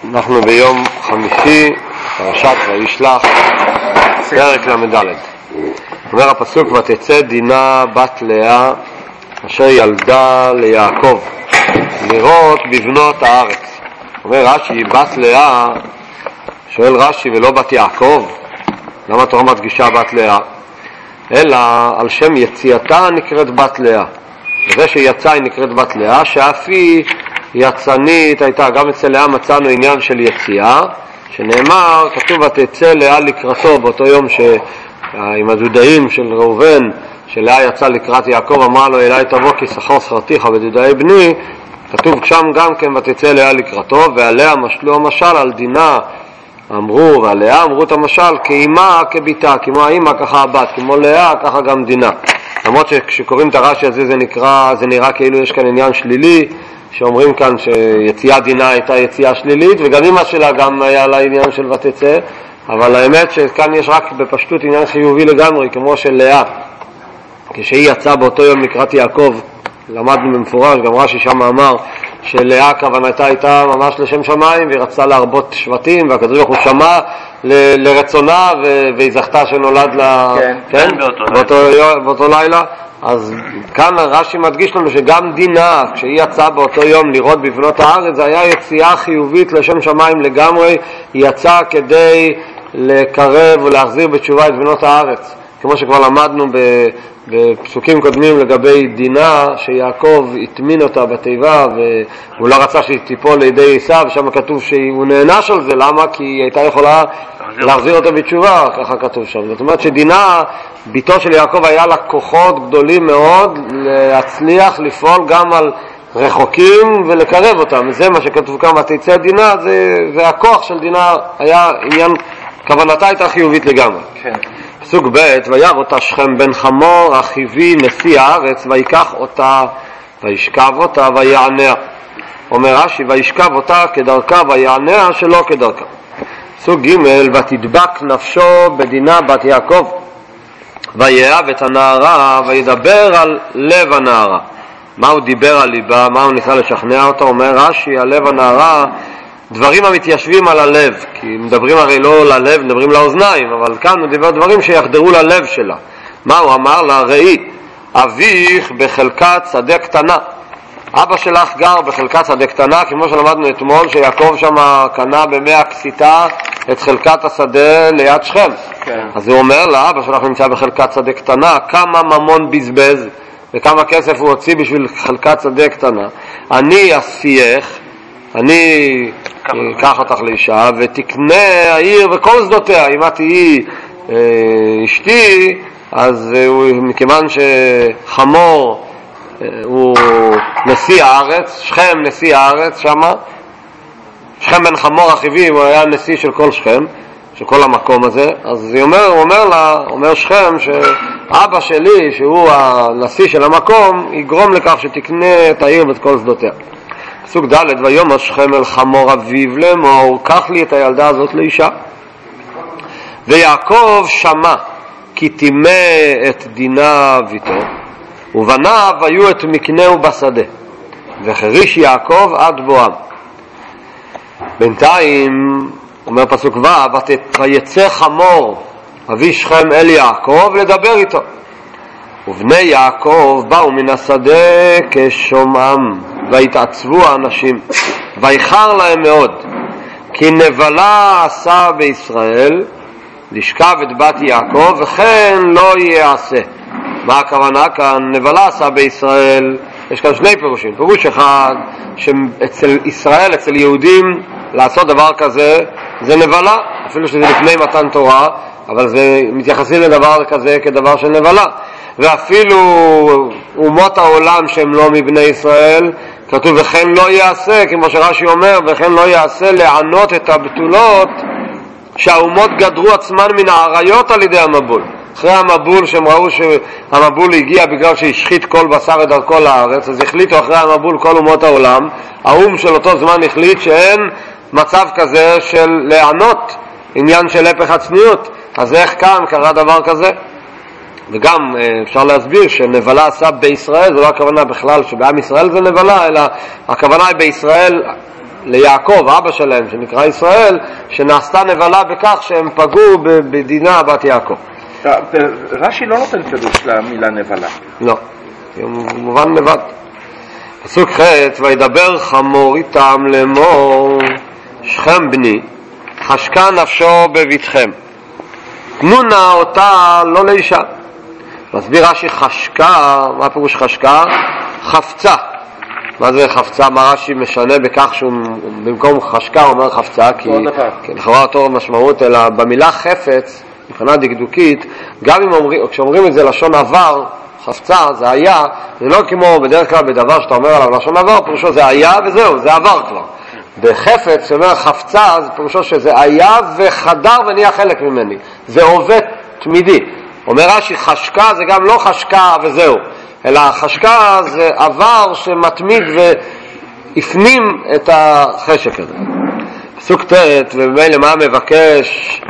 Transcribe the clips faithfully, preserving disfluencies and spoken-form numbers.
אנחנו ביום חמישי, פרשת וישלח, פרק למד. אומר הפסוק, ותצא דינה בת לאה אשר ילדה ליעקב לראות בבנות הארץ. אומר רש"י, בת לאה, שואל רש"י, ולא בת יעקב? למה התורה מדגישה בת לאה? אלא על שם יציאתה נקראת בת לאה. וזה שיצאה היא נקראת בת לאה, שאף היא יצנית הייתה. גם אצל לאה מצאנו עניין של יציאה, שנאמר, כתוב ותצא לאה לקראתו, באותו יום שעם הדודאים של ראובן, שלאה יצא לקראת יעקב, אמרה לו אליי תבוא כי שכר שכרתיך בדודאי בני, כתוב שם גם כן ותצא לאה לקראתו, ועליה משלו המשל על דינה, אמרו, ועליה אמרו את המשל כאימא כביתה, כמו האימא ככה הבת, כמו לאה ככה גם דינה. למרות שכשקוראים את הרש"י הזה זה נקרא, זה נראה כאילו יש כאן עניין שלילי, שאומרים כאן שיציאה דינה הייתה יציאה שלילית, וגם אמא שלה גם היה לה עניין של ותצא, אבל האמת שכאן יש רק בפשטות עניין חיובי לגמרי, כמו של לאה. כשהיא יצאה באותו יום לקראת יעקב, למדנו במפורש, גם רש"י שם אמר שלאה כוונתה הייתה ממש לשם שמיים, והיא רצתה להרבות שבטים, והקדוש ברוך הוא שמע ל- לרצונה, ו- והיא זכתה שנולד לה, כן, כן? באותו, באותו, באותו לילה. אז כאן רש"י מדגיש לנו שגם דינה, כשהיא יצאה באותו יום לראות בבנות הארץ, זה היה יציאה חיובית לשם שמיים לגמרי. היא יצאה כדי לקרב ולהחזיר בתשובה את בנות הארץ, כמו שכבר למדנו בפסוקים קודמים לגבי דינה, שיעקב התמין אותה בתיבה והוא לא רצה שהיא תיפול לידי עשיו, ושם כתוב שהוא נענש על זה. למה? כי היא הייתה יכולה להחזיר אותה בתשובה, ככה כתוב שם. זאת אומרת שדינה, ביתו של יעקב, היה לה כוחות גדולים מאוד להצליח לפעול גם על רחוקים ולקרב אותם. זה מה שכתוב כאן ותצא דינה, זה, זה הכוח של דינה, היה עניין, כוונתה הייתה חיובית לגמרי. כן. פסוק ב' וירא אותה שכם בן חמור החיבי נשיא הארץ, ויקח אותה וישכב אותה ויעניה. אומר רש"י, וישכב אותה כדרכה ויעניה שלא כדרכה. פסוק ג' ותדבק נפשו בדינה בת יעקב, ויאהב את הנערה וידבר על לב הנערה. מה הוא דיבר על ליבה? מה הוא ניסה לשכנע אותה? אומר רש"י, על לב הנערה, דברים המתיישבים על הלב, כי מדברים הרי לא ללב, מדברים לאוזניים, אבל כאן הוא דיבר דברים שיחדרו ללב שלה. מה הוא אמר לה? ראי, אביך בחלקת שדה קטנה. אבא שלך גר בחלקת שדה קטנה, כמו שלמדנו אתמול, שיעקב שם קנה במאה כסיתה את חלקת השדה ליד שכם. כן. אז הוא אומר לה, אבא שלך נמצא בחלקת שדה קטנה, כמה ממון בזבז וכמה כסף הוא הוציא בשביל חלקת שדה קטנה. אני אסייך, אני אקח אותך לאישה ותקנה העיר וכל שדותיה. אם את תהיי אה, אשתי, אז אה, מכיוון שחמור אה, הוא נשיא הארץ, שכם נשיא הארץ שמה, שכם בן חמור החיבי הוא היה נשיא של כל שכם, של כל המקום הזה. אז הוא אומר, הוא אומר לה, אומר שכם שאבא שלי שהוא הנשיא של המקום יגרום לכך שתקנה את העיר ואת כל שדותיה. פסוק ד' ויאמר שכם אל חמור אביו לאמור, קח לי את הילדה הזאת לאישה. ויעקב שמע כי טימא את דינה ביתו, ובניו היו את מקנהו בשדה, וחריש יעקב עד בואם. בינתיים אומר פסוק ו' ויצא חמור אבי שכם אל יעקב לדבר איתו, ובני יעקב באו מן השדה כשומעם, והתעצבו האנשים, ויחר להם מאוד, כי נבלה עשה בישראל לשכב את בת יעקב, וכן לא יעשה. מה הכוונה כאן? נבלה עשה בישראל, יש כאן שני פירושים. פירוש אחד, שאצל ישראל, אצל יהודים, לעשות דבר כזה זה נבלה, אפילו שזה לפני מתן תורה, אבל זה מתייחסים לדבר כזה כדבר של נבלה. ואפילו אומות העולם שהם לא מבני ישראל, כתוב וכן לא יעשה, כמו שרש"י אומר, וכן לא יעשה לענות את הבתולות שהאומות גדרו עצמן מן העריות על ידי המבול. אחרי המבול, שהם ראו שהמבול הגיע בגלל שהשחית כל בשר את דרכו לארץ, אז החליטו אחרי המבול כל אומות העולם, האום של אותו זמן החליט שאין מצב כזה של לענות, עניין של הפך הצניעות. אז איך כאן קרה דבר כזה? וגם אפשר להסביר שנבלה עשה בישראל, זו לא הכוונה בכלל שבעם ישראל זה נבלה, אלא הכוונה היא בישראל ליעקב, אבא שלהם, שנקרא ישראל, שנעשתה נבלה בכך שהם פגעו בדינה בת יעקב. רש"י לא נותן פירוש למילה נבלה. לא, הוא מובן לבד. פסוק ח' וידבר חמור איתם לאמור, שכם בני, חשקה נפשו בביתכם, תנו נא אותה לא לאישה. מסביר רש"י חשקה, מה פירוש חשקה? חפצה. מה זה חפצה? מה רש"י משנה בכך שהוא במקום חשקה הוא אומר חפצה, כי לכאורה אותו משמעות, אלא במילה חפץ מבחינה דקדוקית, גם אם אומרים, כשאומרים את זה לשון עבר, חפצה זה היה, זה לא כמו בדרך כלל בדבר שאתה אומר עליו לשון עבר, פירושו זה היה וזהו, זה עבר כבר. בחפץ שאומר חפצה, זה פירושו שזה היה וחדר ונהיה חלק ממני, זה עובד תמידי. אומר רש"י חשקה זה גם לא חשקה וזהו, אלא חשקה זה עבר שמתמיד והפנים את החשק הזה. פסוק ט' ובמילא מה מבקש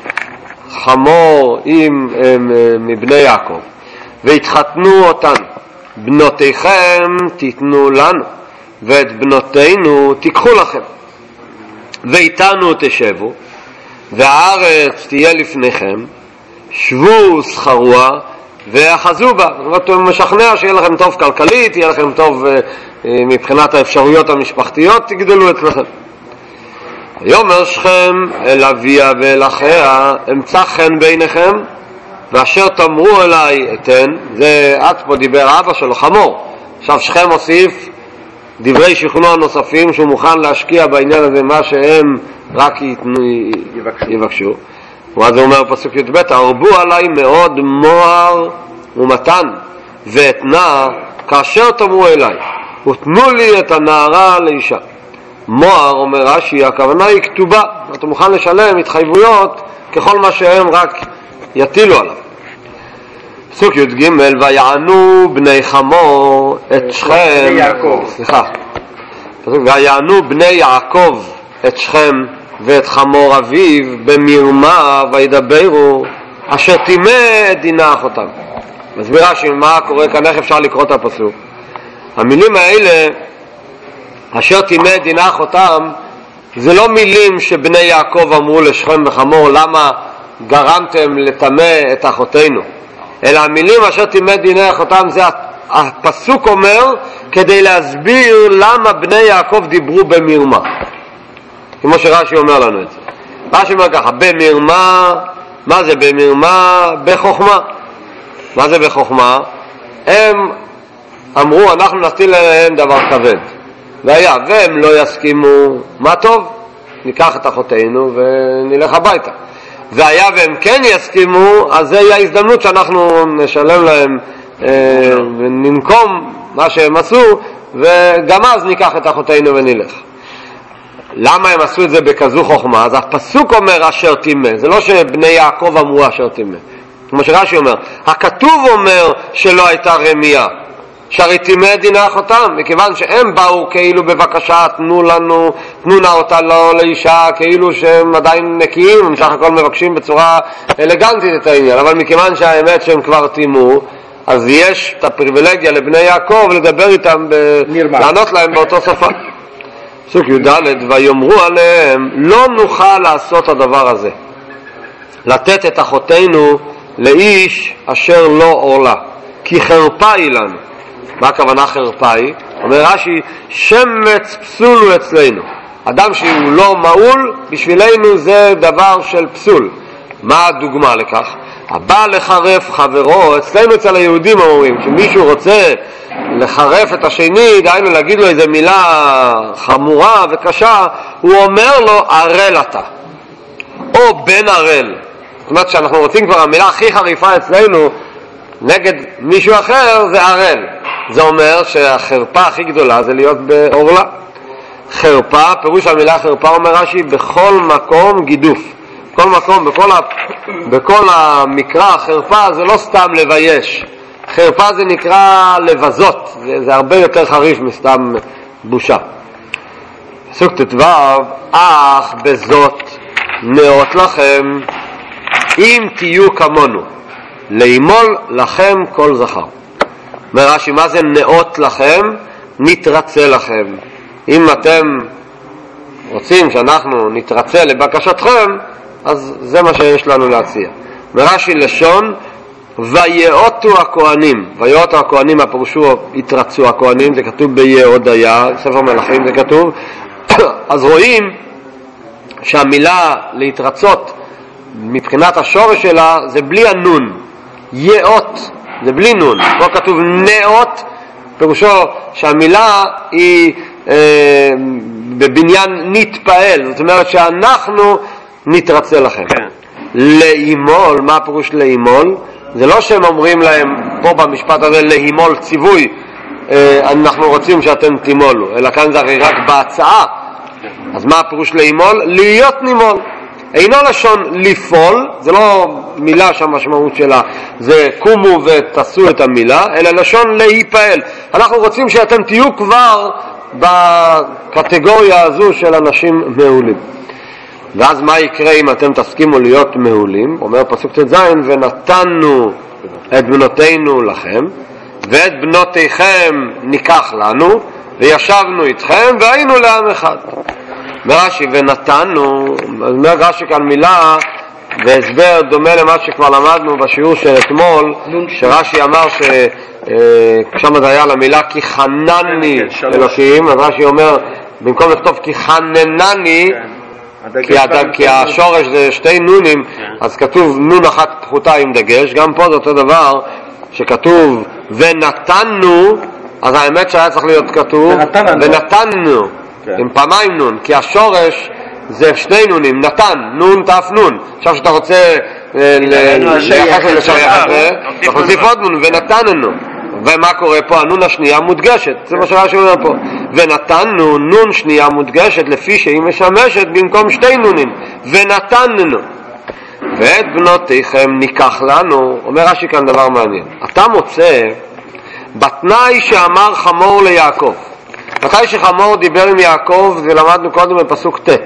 חמור עם מבני יעקב, והתחתנו אותן, בנותיכם תיתנו לנו ואת בנותינו תיקחו לכם, ואיתנו תשבו, והארץ תהיה לפניכם, שבו שכרוה ואחזו בה. זאת אומרת, הוא משכנע שיהיה לכם טוב כלכלית, יהיה לכם טוב uh, uh, מבחינת האפשרויות המשפחתיות, תגדלו אצלכם. ויאמר שכם אל אביה ואל אחיה, אמצא חן ביניכם, ואשר תאמרו אליי אתן. זה עד פה דיבר אבא שלו חמור, עכשיו שכם הוסיף דברי שכנוע נוספים שהוא מוכן להשקיע בעניין הזה מה שהם רק יתנו, יבקשו, יבקשו. ואז הוא אומר פסוק י"ב, הרבו עליי מאוד מוהר ומתן ואתנה כאשר תאמרו אליי, ותנו לי את הנערה לאישה. מוהר אומר רש"י, הכוונה היא כתובה, אתה מוכן לשלם התחייבויות ככל מה שהם רק יטילו עליו. פסוק י"ג, ויענו בני חמור את שכם, סליחה, ויענו בני יעקב את שכם ואת חמור אביו במרמה וידברו אשר תימא את דינה אחותם. מסביר רש"י מה קורה כאן, איך אפשר לקרוא את הפסוק. המילים האלה אשר תימא את דינה אחותם זה לא מילים שבני יעקב אמרו לשכם וחמור למה גרמתם לטמא את אחותינו, אלא המילים אשר תימא את דינה אחותם זה הפסוק אומר כדי להסביר למה בני יעקב דיברו במרמה, כמו שרש"י אומר לנו את זה. רש"י אומר ככה, במרמה, מה זה במרמה? בחוכמה. מה זה בחוכמה? הם אמרו אנחנו נטיל עליהם דבר כבד, והיה והם לא יסכימו, מה טוב, ניקח את אחותינו ונלך הביתה. והיה והם כן יסכימו, אז זה יהיה ההזדמנות שאנחנו נשלם להם אה, וננקום מה שהם עשו, וגם אז ניקח את אחותינו ונלך. למה הם עשו את זה בכזו חוכמה? אז הפסוק אומר אשר תימא, זה לא שבני יעקב אמרו אשר תימא, כמו שרש"י אומר, הכתוב אומר שלא הייתה רמייה, שהרי תימא דינה אחותם, מכיוון שהם באו כאילו בבקשה תנו לנו, תנו נא אותה לא לאישה, כאילו שהם עדיין נקיים, הם סך הכל מבקשים בצורה אלגנטית את העניין, אבל מכיוון שהאמת שהם כבר תימו, אז יש את הפריבילגיה לבני יעקב לדבר איתם, ב... לענות להם באותו שפה. פסוק י"ד, ויאמרו עליהם לא נוכל לעשות הדבר הזה, לתת את אחותינו לאיש אשר לא עורלה, כי חרפה היא לנו. מה הכוונה חרפה היא? אומר רש"י, שמץ פסול הוא אצלנו, אדם שהוא לא מעול בשבילנו זה דבר של פסול. מה הדוגמה לכך? הבא לחרף חברו, אצלנו אצל היהודים אומרים שמישהו רוצה לחרף את השני, דהיינו להגיד לו איזו מילה חמורה וקשה, הוא אומר לו ערל אתה, או בן ערל. זאת אומרת שאנחנו רוצים כבר, המילה הכי חריפה אצלנו נגד מישהו אחר זה ערל. זה אומר שהחרפה הכי גדולה זה להיות בעורלה. חרפה, פירוש המילה חרפה אומר רש"י, בכל מקום גידוף, בכל מקום, בכל, ה... בכל המקרא חרפה זה לא סתם לבייש, חרפה זה נקרא לבזות, זה, זה הרבה יותר חריף מסתם בושה. פסוק ט"ו, אך בזאת נאות לכם אם תהיו כמונו, לימול לכם כל זכר. אומר רש"י, מה זה נאות לכם? נתרצה לכם. אם אתם רוצים שאנחנו נתרצה לבקשתכם, אז זה מה שיש לנו להציע. מרש"י לשון, ויאותו הכהנים. ויאותו הכהנים, הפרשו התרצו הכהנים, זה כתוב ביהודיה, ספר מלכים זה כתוב. אז רואים שהמילה להתרצות מבחינת השורש שלה זה בלי הנון. יאות זה בלי נון. פה כתוב נאות, פירושו שהמילה היא אה, בבניין נתפעל, זאת אומרת שאנחנו נתרצה לכם. כן. להימול, מה הפירוש להימול? זה לא שהם אומרים להם פה במשפט הזה להימול ציווי, אה, אנחנו רוצים שאתם תימולו, אלא כאן זה הרי רק בהצעה. אז מה הפירוש להימול? להיות נימול. אינו לשון לפעול, זה לא מילה שהמשמעות שלה זה קומו ותעשו את המילה, אלא לשון להיפעל. אנחנו רוצים שאתם תהיו כבר בקטגוריה הזו של אנשים מעולים. ואז מה יקרה אם אתם תסכימו להיות מעולים? אומר פסוק ט"ז, ונתנו את בנותינו לכם ואת בנותיכם ניקח לנו וישבנו איתכם והיינו לעם אחד. מרש"י ונתנו, אומר רש"י כאן מילה והסבר דומה למה שכבר למדנו בשיעור של אתמול, שרש"י אמר ששם זה היה למילה כי חנני אלוקים, אז רש"י אומר במקום לכתוב כי חננני, כי השורש זה שתי נונים, אז כתוב נון אחת פחותה עם דגש. גם פה זה אותו דבר שכתוב ונתנו, אז האמת שהיה צריך להיות כתוב ונתנו עם פעמיים נון, כי השורש זה שני נונים, נתן, נון תף נון. עכשיו שאתה רוצה לייחס ולשייך את זה, אתה חוסיף עוד נון ונתננו. ומה קורה פה? הנון השנייה מודגשת, זה מה שרש"י אומר פה. ונתנו נון שנייה מודגשת לפי שהיא משמשת במקום שתי נונים, ונתננו. ואת בנותיכם ניקח לנו. אומר רש"י כאן דבר מעניין, אתה מוצא בתנאי שאמר חמור ליעקב. מתי שחמור דיבר עם יעקב, זה למדנו קודם בפסוק ט',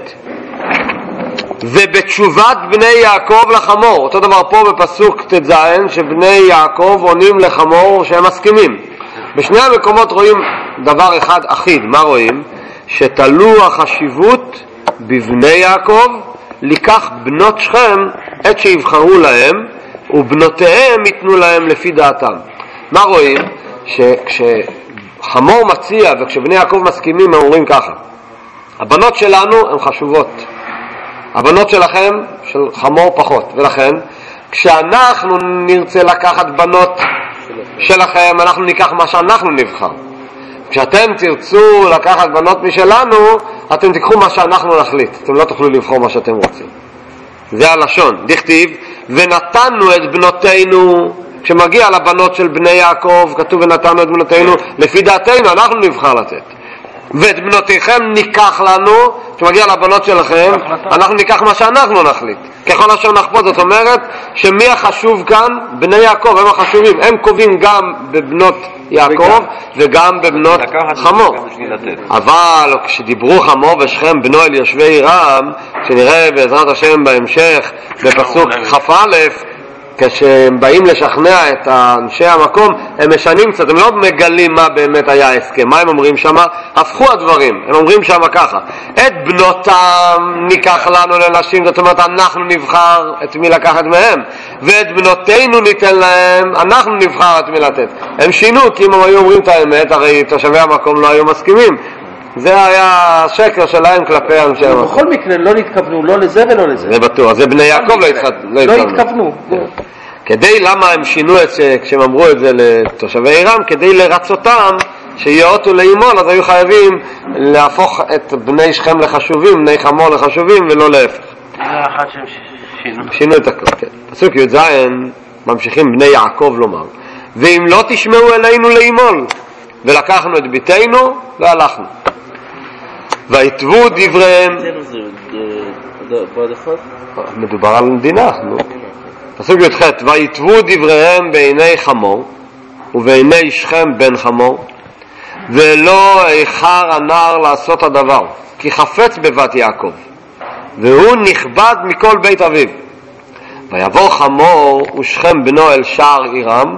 ובתשובת בני יעקב לחמור. אותו דבר פה בפסוק ט"ז, שבני יעקב עונים לחמור שהם מסכימים. בשני המקומות רואים דבר אחד אחיד. מה רואים? שתלו החשיבות בבני יעקב לקח בנות שכם את שיבחרו להם ובנותיהם ייתנו להם לפי דעתם. מה רואים? שכשחמור מציע וכשבני יעקב מסכימים הם אומרים ככה, הבנות שלנו הן חשובות, הבנות שלכם של חמור פחות, ולכן כשאנחנו נרצה לקחת בנות שלכם אנחנו ניקח מה שאנחנו נבחר. כשאתם תרצו לקחת בנות משלנו אתם תיקחו מה שאנחנו נחליט, אתם לא תוכלו לבחור מה שאתם רוצים. זה הלשון, דכתיב ונתנו את בנותינו. כשמגיע לבנות של בני יעקב כתוב ונתנו את בנותינו לפי דעתנו, אנחנו נבחר לתת. ואת בנותיכם ניקח לנו, כשמגיע לבנות שלכם אנחנו ניקח מה שאנחנו נחליט, ככל אשר נחפות. זאת אומרת שמי החשוב כאן? בני יעקב הם החשובים, הם קובעים גם בבנות יעקב וגם בבנות חמור. אבל כשדיברו חמור ושכם בנו אל יושבי עירם, שנראה בעזרת השם בהמשך בפסוק כ"א, כשהם באים לשכנע את אנשי המקום הם משנים קצת, הם לא מגלים מה באמת היה ההסכם. מה הם אומרים שם? הפכו הדברים, הם אומרים שם ככה, את בנותם ניקח לנו לנשים, זאת אומרת אנחנו נבחר את מי לקחת מהם, ואת בנותינו ניתן להם, אנחנו נבחר את מי לתת. הם שינו, כי אם הם היו אומרים את האמת הרי תושבי המקום לא היו מסכימים. זה היה שקר שלהם כלפי אנשי המקום. בכל מקרה לא התכוונו לא לזה ולא לזה, זה בטוח. זה בני יעקב לא התכוונו. כדי, למה הם שינו את זה כשהם אמרו את זה לתושבי עירם? כדי לרצותם שיאותו לאימון, אז היו חייבים להפוך את בני שכם לחשובים, בני חמור לחשובים ולא להפך. זה אחד שהם שינו שינו את הכל, כן. פסוק י"ז ממשיכים בני יעקב לומר, ואם לא תשמעו אלינו לאימון ולקחנו את ביתנו והלכנו ויתבו דבריהם. מדובר על מדינה. פסוק י"ח, ויתבו דבריהם בעיני חמור ובעיני שכם בן חמור, ולא איחר הנער לעשות הדבר, כי חפץ בבת יעקב והוא נכבד מכל בית אביו. ויבוא חמור ושכם בנו אל שער עירם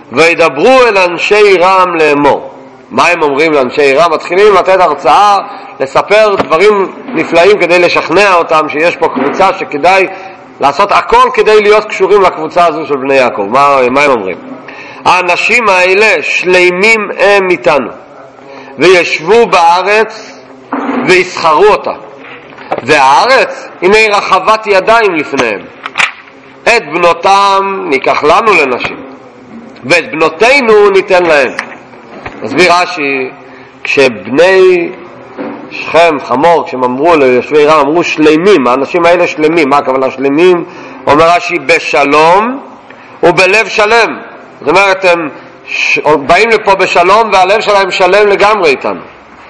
וידברו אל אנשי עירם לאמור. מה הם אומרים לאנשי עירם? מתחילים לתת הרצאה לספר דברים נפלאים כדי לשכנע אותם שיש פה קבוצה שכדאי לעשות הכל כדי להיות קשורים לקבוצה הזו של בני יעקב. מה, מה הם אומרים? האנשים האלה שלימים הם איתנו, וישבו בארץ ויסחרו אותה, והארץ הנה רחבת ידיים לפניהם. את בנותם ניקח לנו לנשים, ואת בנותינו ניתן להם. מסביר רש"י, כשבני שכם, חמור, כשהם אמרו ליושבי רם, אמרו שלמים, האנשים האלה שלמים. מה הכוונה שלמים? אומר רש"י, בשלום ובלב שלם. זאת אומרת, הם ש... באים לפה בשלום והלב שלהם שלם לגמרי איתנו.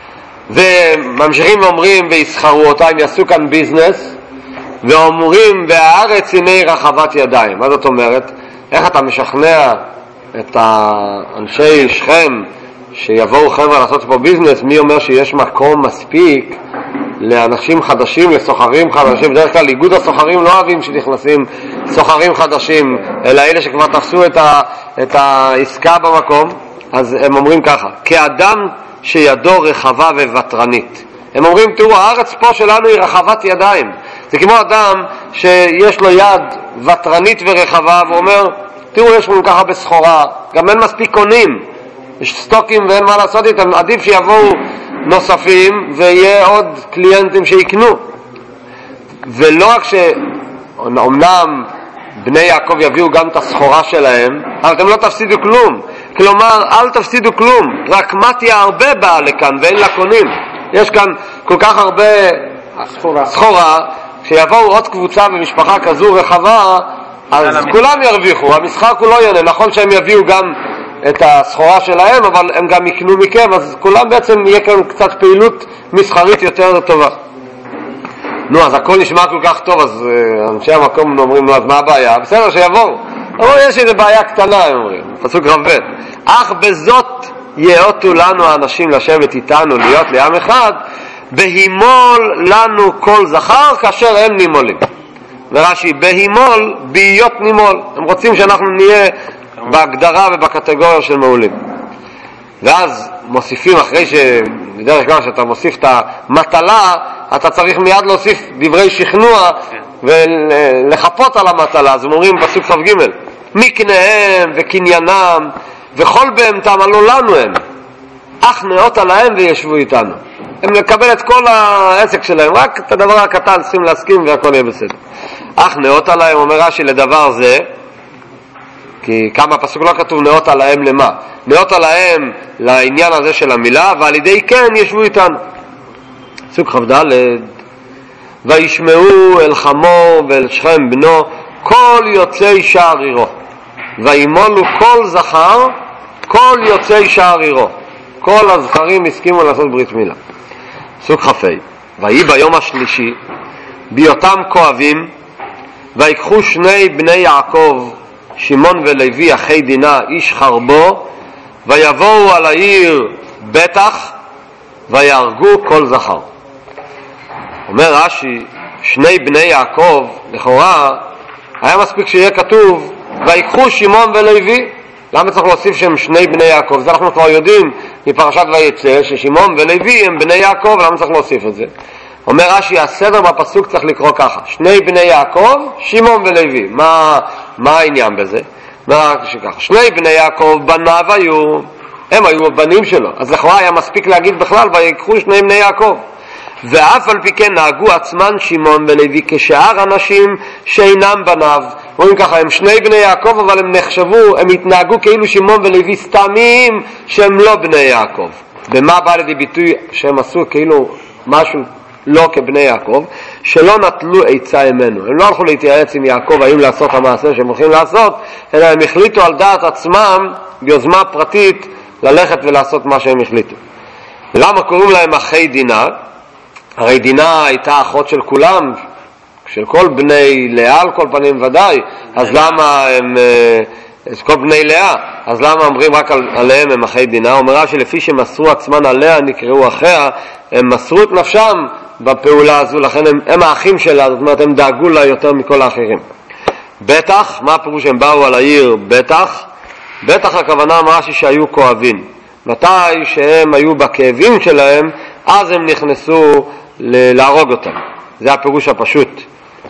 וממשיכים ואומרים ויסחרו אותה, הם יעשו כאן ביזנס, ואומרים והארץ הנה רחבת ידיים. מה זאת אומרת? איך אתה משכנע את האנשי שכם שיבואו חבר'ה לעשות פה ביזנס? מי אומר שיש מקום מספיק לאנשים חדשים, לסוחרים חדשים? בדרך כלל איגוד הסוחרים לא אוהבים שנכנסים סוחרים חדשים, אלא אלה שכבר תפסו את, ה, את העסקה במקום. אז הם אומרים ככה, כאדם שידו רחבה וותרנית. הם אומרים, תראו, הארץ פה שלנו היא רחבת ידיים. זה כמו אדם שיש לו יד ותרנית ורחבה, ואומר, תראו, יש לנו ככה בסחורה, גם אין מספיק קונים, יש סטוקים ואין מה לעשות איתם, עדיף שיבואו נוספים ויהיה עוד קליינטים שיקנו. ולא רק שאומנם בני יעקב יביאו גם את הסחורה שלהם, אבל אתם לא תפסידו כלום. כלומר, אל תפסידו כלום, רק מתיה הרבה באה לכאן ואין לה קונים. יש כאן כל כך הרבה סחורה, סחורה שיבואו עוד קבוצה במשפחה כזו רחבה, אז כולם ירוויחו, המשחק הוא לא יענה. נכון שהם יביאו גם את הסחורה שלהם, אבל הם גם יקנו מכם, אז כולם בעצם יהיה כאן קצת פעילות מסחרית יותר טובה. נו, אז הכל נשמע כל כך טוב, אז uh, אנשי המקום אומרים, נו, אז מה הבעיה? בסדר, שיבואו. אבל יש איזו בעיה קטנה, הם אומרים, פסוק רב ב', אך בזאת יאותו לנו האנשים לשבת איתנו, להיות לעם אחד, בהימול לנו כל זכר כאשר הם נימולים. ורש"י, בהימול בהיות נימול. הם רוצים שאנחנו נהיה בהגדרה ובקטגוריה של מעולים. ואז מוסיפים, אחרי שבדרך כלל שאתה מוסיף את המטלה, אתה צריך מיד להוסיף דברי שכנוע ולחפות על המטלה. אז הם אומרים בסוג סוף ג', מקניהם וקניינם וכל בהמתם עלו לנו הם, אך נאות עליהם וישבו איתנו. הם לקבל את כל העסק שלהם, רק את הדבר הקטן צריכים להסכים והכל יהיה בסדר. אך נאות עליהם, אומר רש"י, לדבר זה, כי כמה פסוק לא כתוב נאות עליהם למה? נאות עליהם לעניין הזה של המילה, ועל ידי כן ישבו איתנו. פסוק כ"ד, וישמעו אל חמור ואל שכם בנו כל יוצאי שער עירו, וימולו כל זכר כל יוצאי שער עירו. כל הזכרים הסכימו לעשות ברית מילה. פסוק כ"ה, ויהי ביום השלישי בהיותם כואבים, ויקחו שני בני יעקב, שמעון ולוי אחי דינה איש חרבו, ויבואו על העיר בטח ויהרגו כל זכר. אומר רש"י, שני בני יעקב, לכאורה היה מספיק שיהיה כתוב ויקחו שמעון ולוי. למה צריך להוסיף שהם שני בני יעקב? זה אנחנו כבר יודעים מפרשת ויצא ששמעון ולוי הם בני יעקב, למה צריך להוסיף את זה? אומר רש"י, הסדר בפסוק צריך לקרוא ככה, שני בני יעקב, שמעון ולוי. מה, מה העניין בזה? מה שככה, שני בני יעקב בניו היו, הם היו הבנים שלו, אז לכאורה היה מספיק להגיד בכלל ויקחו שני בני יעקב. ואף על פי כן נהגו עצמן שמעון ולוי כשאר אנשים שאינם בניו. רואים ככה, הם שני בני יעקב, אבל הם נחשבו, הם התנהגו כאילו שמעון ולוי סתמים שהם לא בני יעקב. במה בא לידי ביטוי שהם עשו כאילו משהו לא כבני יעקב? שלא נטלו עצה ממנו. הם לא הלכו להתייעץ עם יעקב האם לעשות המעשה שהם הולכים לעשות, אלא הם החליטו על דעת עצמם ביוזמה פרטית ללכת ולעשות מה שהם החליטו. למה קוראים להם אחי דינה? הרי דינה הייתה אחות של כולם, של כל בני לאה על כל פנים ודאי, אז למה הם, כל בני לאה, אז למה אומרים רק על, עליהם הם אחי דינה? אומרה שלפי שמסרו עצמן עליה נקראו אחיה, הם מסרו את נפשם בפעולה הזו, לכן הם, הם האחים שלה, זאת אומרת הם דאגו לה יותר מכל האחרים. בטח, מה הפירוש הם באו על העיר בטח? בטח הכוונה אמרה שהיו כואבים. מתי שהם היו בכאבים שלהם, אז הם נכנסו להרוג אותם. זה הפירוש הפשוט.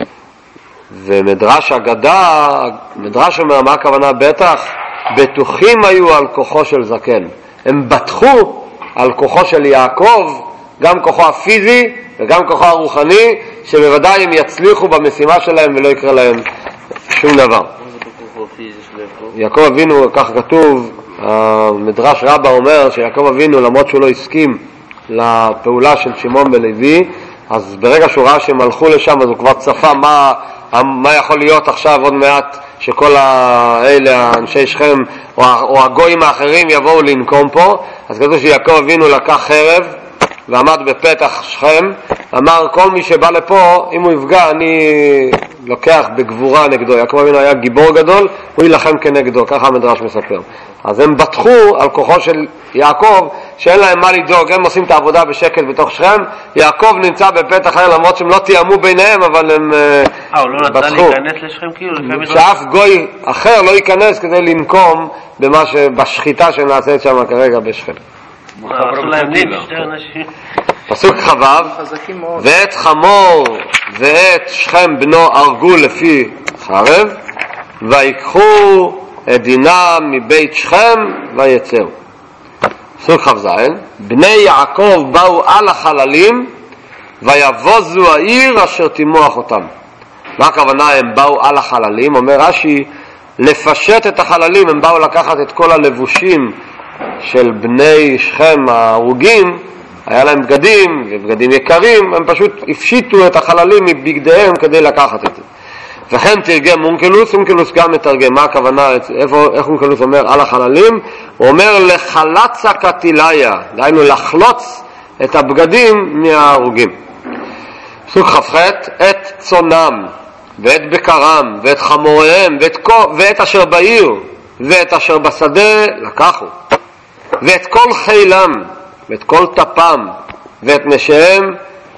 ומדרש אגדה, מדרש אומר מה הכוונה? בטח בטוחים היו על כוחו של זקן. הם בטחו על כוחו של יעקב, גם כוחו הפיזי וגם כוחו הרוחני, שבוודאי הם יצליחו במשימה שלהם ולא יקרה להם שום דבר. יעקב אבינו, כך כתוב, המדרש רבה אומר שיעקב אבינו, למרות שהוא לא הסכים לפעולה של שמעון ולוי, אז ברגע שהוא ראה שהם הלכו לשם, אז הוא כבר צפה מה, מה יכול להיות עכשיו עוד מעט שכל האלה, האנשי שכם או, או הגויים האחרים יבואו לנקום פה. אז כתוב שיעקב אבינו לקח חרב ועמד בפתח שכם, אמר כל מי שבא לפה, אם הוא יפגע אני לוקח בגבורה נגדו. יעקב אבינו היה גיבור גדול, הוא ילחם כנגדו, ככה המדרש מספר. אז הם בטחו על כוחו של יעקב שאין להם מה לדאוג, הם עושים את העבודה בשקט בתוך שכם, יעקב נמצא בפתח אחר למרות שהם לא תיאמו ביניהם, אבל הם אה, הוא לא נתן להיכנס לשכם כאילו? שאף גוי אחר לא ייכנס כדי לנקום במה ש... בשחיטה שנעשית שם כרגע בשכם. פסוק חבב, ואת חמור ואת שכם בנו הרגו לפי חרב, ויקחו את דינם מבית שכם ויצאו. פסוק חבז, בני יעקב באו על החללים ויבוזו העיר אשר תימוח אותם. מה הכוונה הם באו על החללים? אומר רש"י, לפשט את החללים. הם באו לקחת את כל הלבושים של בני שכם ההרוגים, היה להם בגדים ובגדים יקרים, הם פשוט הפשיטו את החללים מבגדיהם כדי לקחת את זה. וכן תרגם אונקלוס, אונקלוס גם מתרגם. מה הכוונה? איפה, איך אונקלוס אומר על החללים? הוא אומר לחלצה קטיליה, דהיינו לחלוץ את הבגדים מההרוגים. פסוק חפחת, את צונם ואת בקרם ואת חמוריהם ואת, ואת אשר בעיר ואת אשר בשדה לקחו, ואת כל חילם ואת כל טפם ואת נשיהם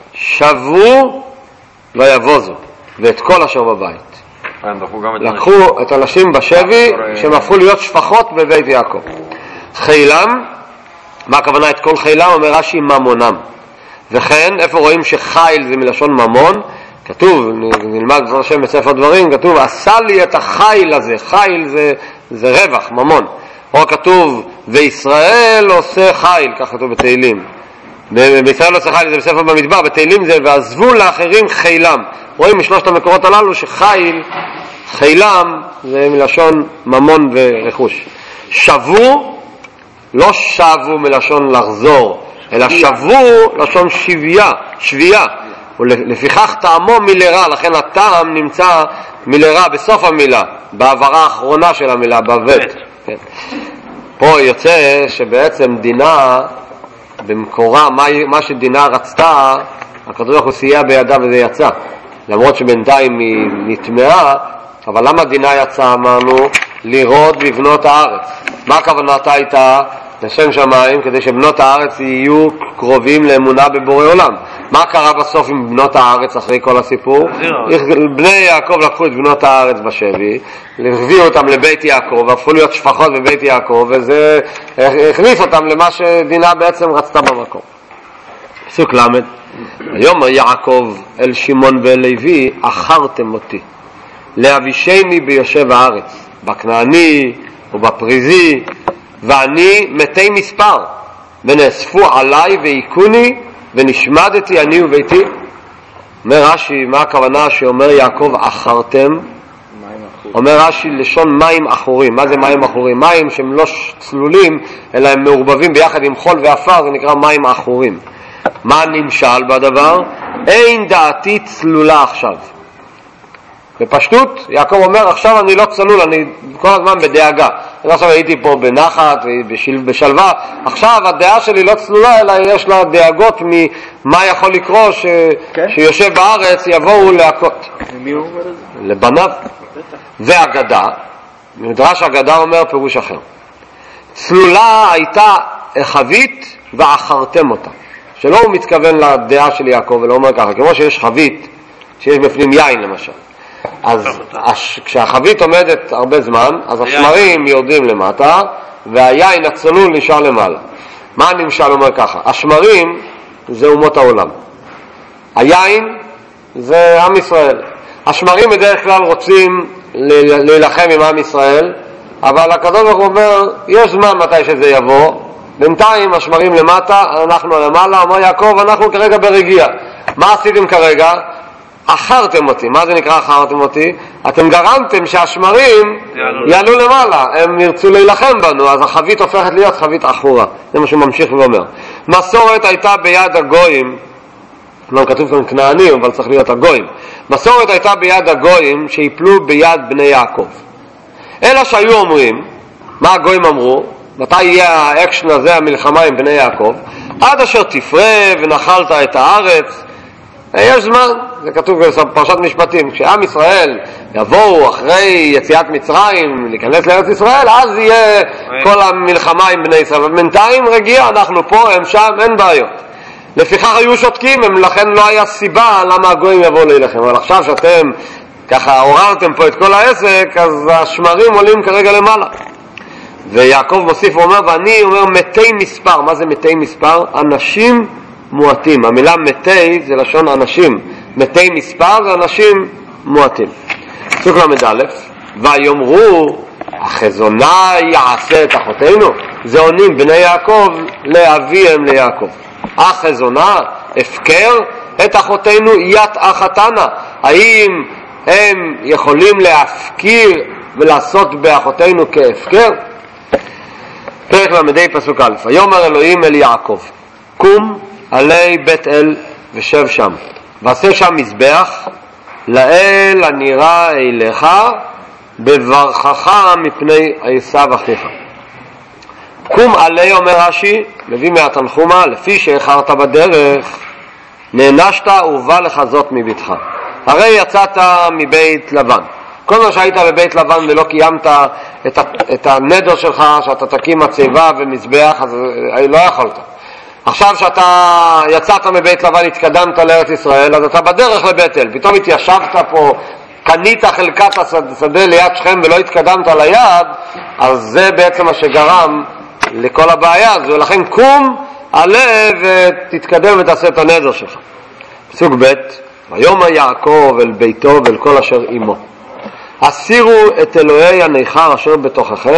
שבו ויבוזו, ואת כל אשר בבית. לקחו את אנשים בשבי שהם הפכו להיות שפחות בבית יעקב. חילם, מה הכוונה את כל חילם? אומר רש"י ממונם. וכן איפה רואים שחיל זה מלשון ממון? כתוב, נלמד בעזרת השם בספר דברים, כתוב עשה לי את החיל הזה. חיל זה, זה רווח, ממון. או כתוב וישראל עושה חיל, כך כתוב בתהילים. בישראל עושה חיל זה בספר במדבר, בתהילים זה ועזבו לאחרים חילם. רואים משלושת המקורות הללו שחיל, חילם זה מלשון ממון ורכוש. שבו, לא שבו מלשון לחזור, אלא שבו לשון שבייה, שבייה. ולפיכך טעמו מלרע, לכן הטעם נמצא מלרע בסוף המילה, בעברה האחרונה של המילה, בבית. כן. פה יוצא שבעצם דינה במקורה, מה, מה שדינה רצתה, הקדוש ברוך הוא סייע בידה וזה יצא. למרות שבינתיים היא נטמעה, אבל למה דינה יצא? אמרנו, לראות בבנות הארץ. מה הכוונתה הייתה? לשם שמיים, כדי שבנות הארץ יהיו קרובים לאמונה בבורא עולם. מה קרה בסוף עם בנות הארץ אחרי כל הסיפור? בני יעקב לקחו את בנות הארץ בשבי, הביאו אותם לבית יעקב, והפכו להיות שפחות בבית יעקב, וזה הכניס אותם למה שדינה בעצם רצתה במקום. פסוק למד, היום יעקב אל שמעון ואל לוי, אחרתם אותי להבישני ביושב הארץ, בכנעני ובפריזי, ואני מתי מספר, ונאספו עליי ויקוני, ונשמדתי אני וביתי. אומר רש"י, מה הכוונה שאומר יעקב אחרתם? אומר רש"י לשון מים אחורים. מה זה מים אחורים? מים שהם לא צלולים, אלא הם מעורבבים ביחד עם חול ואפר, זה נקרא מים אחורים. מה נמשל בדבר? אין דעתי צלולה עכשיו. בפשטות, יעקב אומר, עכשיו אני לא צלול, אני כל הזמן בדאגה. אני עכשיו הייתי פה בנחת ובשלווה, עכשיו הדעה שלי לא צלולה, אלא יש לה דאגות ממה יכול לקרוא ש... כן? שיושב בארץ יבואו להכות. למי הוא אומר את זה? לבניו. והגדה, מדרש הגדה אומר פירוש אחר. צלולה הייתה חבית ואחרתם אותה. שלא הוא מתכוון לדעה של יעקב, ולא אומר ככה, כמו שיש חבית, שיש בפנים יין למשל. אז הש... כשהחבית עומדת הרבה זמן, אז השמרים יורדים למטה, והיין הצלול נשאר למעלה. מה הנמשל אומר ככה? השמרים זה אומות העולם. היין זה עם ישראל. השמרים בדרך כלל רוצים להילחם עם עם ישראל, אבל הקדוש ברוך הוא אומר, יש זמן מתי שזה יבוא, בינתיים השמרים למטה, אנחנו למעלה, אומר יעקב, אנחנו כרגע ברגיע. מה עשיתם כרגע? אחרתם אותי. מה זה נקרא אחרתם אותי? אתם גרמתם שהשמרים יעלו למעלה, הם ירצו להילחם בנו, אז החבית הופכת להיות חבית אחורה. זה מה שהוא ממשיך ואומר. מסורת הייתה ביד הגויים, לא כתוב כאן כנענים, אבל צריך להיות הגויים. מסורת הייתה ביד הגויים שיפלו ביד בני יעקב. אלא שהיו אומרים, מה הגויים אמרו? מתי יהיה האקשן הזה, המלחמה עם בני יעקב? עד אשר תפרה ונחלת את הארץ. יש זמן, זה כתוב בפרשת משפטים, כשעם ישראל יבואו אחרי יציאת מצרים להיכנס לארץ ישראל, אז יהיה כל המלחמה עם בני ישראל. בינתיים רגיע, אנחנו פה, הם שם, אין בעיות. לפיכך היו שותקים, הם לכן לא היה סיבה למה הגויים יבואו להילחם. אבל עכשיו שאתם ככה עוררתם פה את כל העסק, אז השמרים עולים כרגע למעלה. ויעקב מוסיף ואומר, ואני אומר מתי מספר. מה זה מתי מספר? אנשים מועטים. המילה מתי זה לשון אנשים. מתי מספר זה אנשים מועטים. פסוק למד א', ויאמרו החזונה יעשה את אחותינו. זה עונים בני יעקב לאביהם ליעקב. החזונה הפקר את אחותינו ית אחתנה. האם הם יכולים להפקיר ולעשות באחותינו כהפקר? פרק למדי פסוק א', ויאמר אלוהים אל יעקב, קום עלי בית אל ושב שם, ועשה שם מזבח לאל הנראה אליך בברכך מפני עשיו אחיך. קום עלי, אומר רש"י, מביא מהתנחומה, לפי שאיחרת בדרך נענשת ובא לך זאת מביתך. הרי יצאת מבית לבן. כל מה שהיית בבית לבן ולא קיימת את, את הנדר שלך, שאתה תקים מצבה ומזבח, אז לא יכולת. עכשיו שאתה יצאת מבית לבן, התקדמת לארץ ישראל, אז אתה בדרך לבית אל. פתאום התיישבת פה, קנית חלקת השדה ליד שכם ולא התקדמת ליד, אז זה בעצם מה שגרם לכל הבעיה הזו. לכן קום, עלה ותתקדם ותעשה את הנדר שלך. פסוק ב', ויאמר יעקב אל ביתו ואל כל אשר עמו, הסירו את אלוהי הניכר אשר בתוככם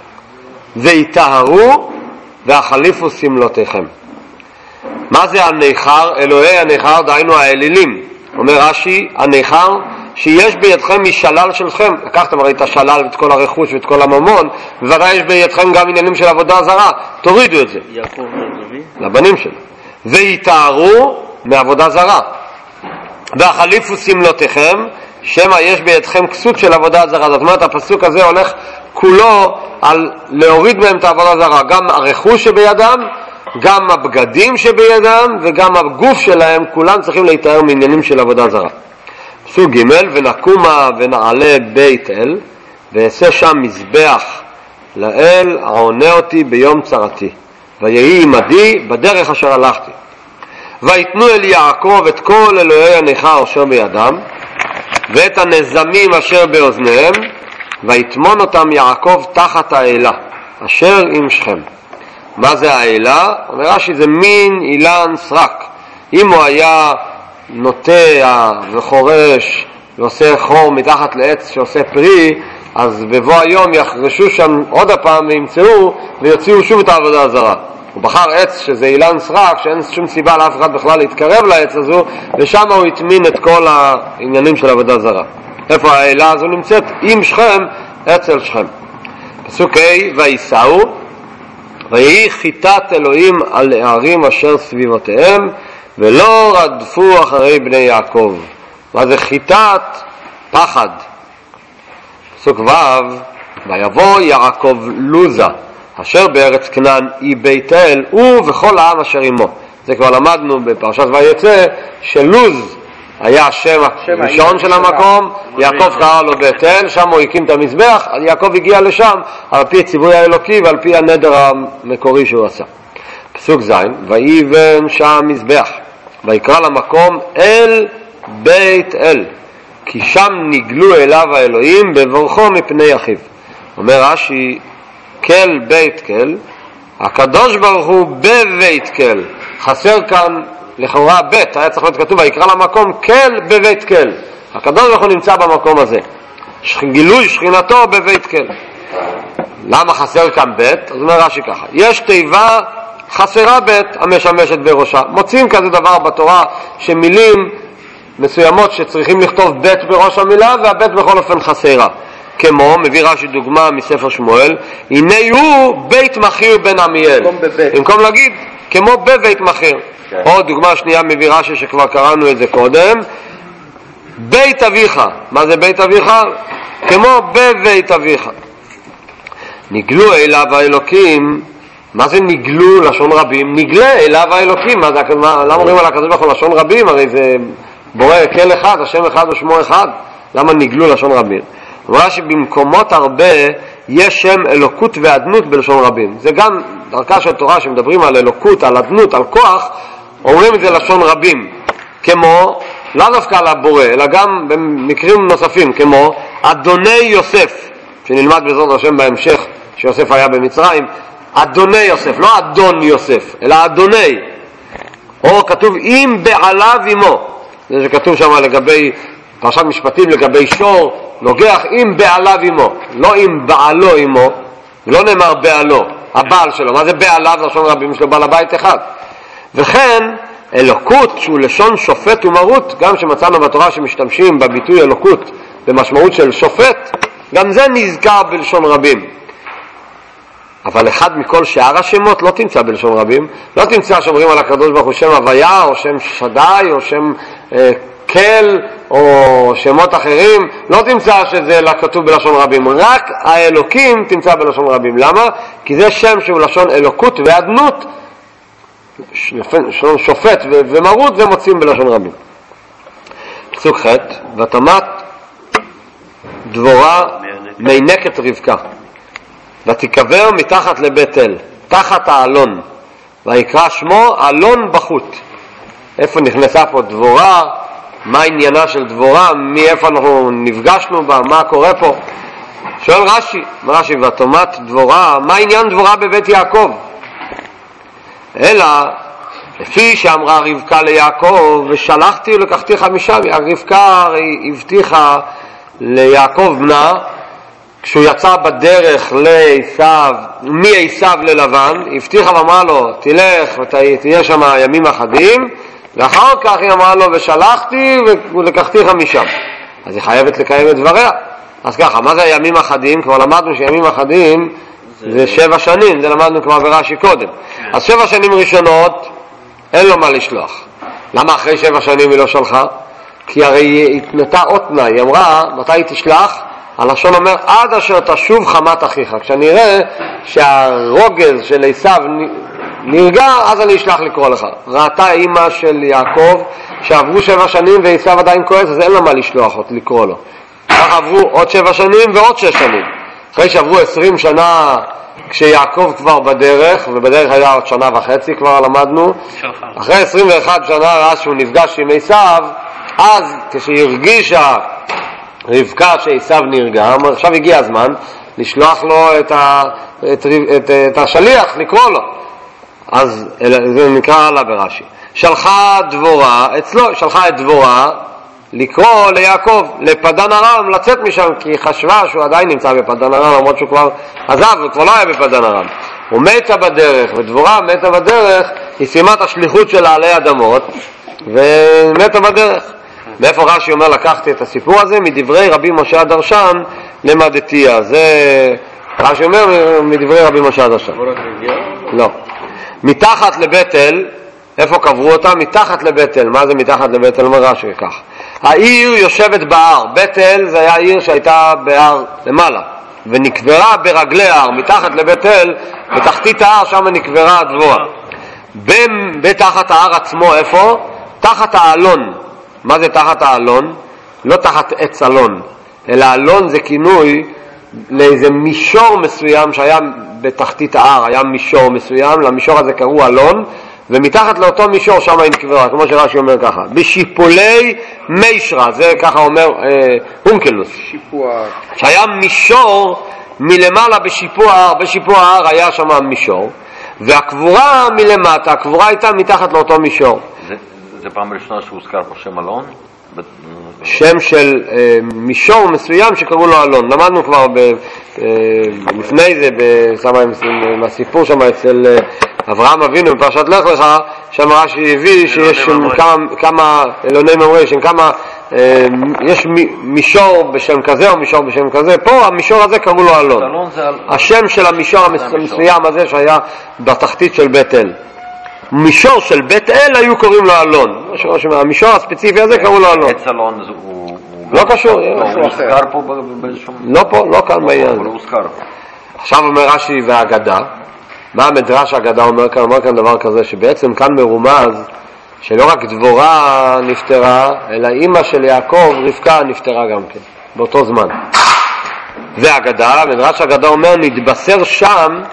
ויטהרו והחליפו סמלותיכם. מה זה הניכר? אלוהי הניכר דהיינו האלילים. אומר רש"י, הניכר שיש בידכם משלל שלכם. לקחתם הרי את השלל ואת כל הרכוש ואת כל הממון, בוודאי יש בידכם גם עניינים של עבודה זרה. תורידו את זה יעקב לבנים שלו. ויטהרו מעבודה זרה והחליפו סמלותיכם, שמה יש בידכם כסות של עבודה זרה. זאת אומרת, הפסוק הזה הולך כולו על להוריד מהם את העבודה זרה, גם הרכוש שבידם, גם הבגדים שבידם וגם הגוף שלהם, כולם צריכים להתאר מעניינים של עבודה זרה. פסוק ג', ונקומה ונעלה בית אל ועשה שם מזבח לאל העונה אותי ביום צרתי, ויהי עמדי בדרך אשר הלכתי. ויתנו אל יעקב את כל אלוהי הניכר אשר בידם ואת הנזמים אשר באוזניהם, ויתמון אותם יעקב תחת האלה אשר עם שכם. מה זה האלה? אומר רש"י, זה מין אילן סרק. אם הוא היה נוטע וחורש ועושה חור מתחת לעץ שעושה פרי, אז בבוא היום יחרשו שם עוד הפעם וימצאו ויוציאו שוב את העבודה הזרה. הוא בחר עץ שזה אילן סרק, שאין שום סיבה לאף אחד בכלל להתקרב לעץ הזו, ושם הוא התמין את כל העניינים של עבודה זרה. איפה האלה הזו נמצאת? עם שכם, אצל שכם. פסוק ה', ויסעו ויהי חיטת אלוהים על הערים אשר סביבותיהם ולא רדפו אחרי בני יעקב. מה זה חיטת? פחד. פסוק ו', ויבוא יעקב לוזה אשר בארץ כנען אי בית אל הוא וכל העם אשר עמו. זה כבר למדנו בפרשת ויצא שלוז היה השם הראשון של המקום. יעקב קרא לו בית אל, שם הוא הקים את המזבח, יעקב הגיע לשם על פי הציווי האלוקי ועל פי הנדר המקורי שהוא עשה. פסוק ז', ויבן שם מזבח ויקרא למקום אל בית אל, כי שם נגלו אליו האלוהים בברכו מפני אחיו. אומר רש"י, כל בית כל, הקדוש ברוך הוא בבית כל, חסר כאן לכאורה בית, היה צריך להיות כתוב ויקרא למקום כל בבית כל. הקדוש ברוך הוא נמצא במקום הזה, גילוי שכינתו בבית כל. למה חסר כאן בית? אז אומר רש"י ככה, יש תיבה חסרה בית המשמשת בראשה. מוצאים כזה דבר בתורה שמילים מסוימות שצריכים לכתוב בית בראש המילה והבית בכל אופן חסרה, כמו מביא רש"י דוגמה מספר שמואל, הנה הוא בית מחיר בן עמיאל, במקום להגיד כמו בבית מחיר. okay. או דוגמה שנייה מביא רש"י שכבר קראנו את זה קודם, בית אביך. מה זה בית אביך? כמו בבית אביך. נגלו אליו האלוקים. מה זה נגלו? לשון רבים. נגלה אליו האלוקים. מה זה, מה, למה אומרים על הקדוש ברוך הוא לשון רבים? הרי זה בורא כל אחד, השם אחד ושמו אחד. למה נגלו לשון רבים? אומר שבמקומות הרבה יש שם אלוקות ואדנות בלשון רבים. זה גם דרכה של תורה שמדברים על אלוקות, על אדנות, על כוח, אומרים את זה לשון רבים. כמו, לא דווקא על הבורא, אלא גם במקרים נוספים, כמו אדוני יוסף, שנלמד בעזרת השם בהמשך, שיוסף היה במצרים, אדוני יוסף, לא אדון יוסף, אלא אדוני. או כתוב אם בעליו אמו, זה שכתוב שם לגבי פרשת משפטים, לגבי שור, נוגח אם בעליו אמו, לא אם בעלו אמו, לא נאמר בעלו, הבעל שלו. מה זה בעליו? לשון רבים שלו, בעל הבית אחד. וכן אלוקות שהוא לשון שופט ומרות, גם שמצאנו בתורה שמשתמשים בביטוי אלוקות במשמעות של שופט, גם זה נזכר בלשון רבים. אבל אחד מכל שאר השמות לא תמצא בלשון רבים. לא תמצא שאומרים על הקדוש ברוך הוא שם הוויה או שם שדי או שם אה, כל או שמות אחרים, לא תמצא שזה כתוב בלשון רבים. רק האלוקים תמצא בלשון רבים. למה? כי זה שם שהוא לשון אלוקות ואדנות, שופט ומרות, זה מוצאים בלשון רבים. פסוק ח' ותמת דבורה מינקת רבקה ותיקבר מתחת לבית אל, תחת האלון, ויקרא שמו אלון בחוט. איפה נכנסה פה דבורה? מה עניינה של דבורה? מאיפה אנחנו נפגשנו בה? מה קורה פה? שואל רש"י, רש"י ותמת דבורה, מה עניין דבורה בבית יעקב? אלא לפי שאמרה רבקה ליעקב, ושלחתי ולקחתי חמישה. רבקה הבטיחה ליעקב בנה, כשהוא יצא בדרך לעשיו, מעשיו ללבן, הבטיחה ואמרה לו, תלך ותהיה שם ימים אחדים, ואחר כך היא אמרה לו, ושלחתי ולקחתי חמישה. אז היא חייבת לקיים את דבריה. אז ככה, מה זה הימים אחדים? כבר למדנו שימים אחדים זה שבע שנים, זה למדנו כבר ברש"י קודם. אז שבע שנים ראשונות אין לו מה לשלוח. למה אחרי שבע שנים היא לא שלחה? כי הרי היא התנתה עוד תנאי, היא אמרה מתי היא תשלח? הלשון אומר עד אשר תשוב חמת אחיך. כשנראה שהרוגז של עשיו נרגע, אז אני אשלח לקרוא לך. ראתה אמא של יעקב שעברו שבע שנים ועשיו עדיין כועס, אז אין לו מה לשלוח עוד לקרוא לו. כך עברו עוד שבע שנים ועוד שש שנים. אחרי שעברו עשרים שנה כשיעקב כבר בדרך, ובדרך היה עוד שנה וחצי כבר למדנו, אחרי עשרים ואחת שנה ראה שהוא נפגש עם עשיו, אז כשהרגישה רבקה שעשיו נרגע, עכשיו הגיע הזמן לשלוח לו את, ה, את, את, את השליח, לקרוא לו. אז זה נקרא עלה ברש"י. שלחה דבורה, אצלו, שלחה את דבורה לקרוא ליעקב, לפדן ארם, לצאת משם, כי היא חשבה שהוא עדיין נמצא בפדן ארם, למרות שהוא כבר עזב, הוא כבר לא היה בפדן ארם. הוא מתה בדרך, ודבורה מתה בדרך, היא סיימה את השליחות שלה עלי אדמות, ומתה בדרך. מאיפה רש"י אומר לקחתי את הסיפור הזה? מדברי רבי משה הדרשן למדתיה. זה רש"י אומר מדברי רבי משה הדרשן. לא. מתחת לבית אל, איפה קברו אותה? מתחת לבית אל. מה זה מתחת לבית אל? אומר רש"י כך. העיר יושבת בהר. בית אל זה היה עיר שהייתה בהר למעלה, ונקברה ברגלי ההר. מתחת לבית אל, בתחתית ההר, שם נקברה הדבורה. בתחת ההר עצמו, איפה? תחת האלון. מה זה תחת האלון? לא תחת עץ אלון, אלא אלון זה כינוי לאיזה מישור מסוים שהיה בתחתית ההר, היה מישור מסוים, למישור הזה קראו אלון, ומתחת לאותו מישור שם היא נקברה, כמו שרש"י אומר ככה, בשיפולי מישרה, זה ככה אומר אה, הונקלוס, שיפוע. שהיה מישור מלמעלה בשיפוע ההר, בשיפוע ההר היה שם מישור, והקבורה מלמטה, הקבורה הייתה מתחת לאותו מישור. זה, זה פעם ראשונה שהוזכר פה שם אלון? שם של אה, מישור מסוים שקראו לו אלון. למדנו כבר ב, אה, לפני זה בסיפור שם אצל אה, אברהם אבינו בפרשת לך לך, שם רש"י הביא שיש שם כמה, כמה אלוני ממרא, שם כמה אה, יש מישור בשם כזה או מישור בשם כזה. פה המישור הזה קראו לו אלון. השם של המישור המסוים הזה שהיה בתחתית של בית אל. מישור של בית אל היו קוראים לו אלון. המישור הספציפי הזה קראו לו אלון. עץ אלון הוא לא קשור. הוא הוזכר פה באיזשהו... לא פה, לא כאן בעניין. הוא הוזכר. עכשיו אומר רש"י והאגדה. מה המדרש האגדה אומר כאן? אומר כאן דבר כזה שבעצם כאן מרומז שלא רק דבורה נפטרה, אלא אמא של יעקב, רבקה, נפטרה גם כן, באותו זמן. זה אגדה. מדרש האגדה אומר נתבשר שם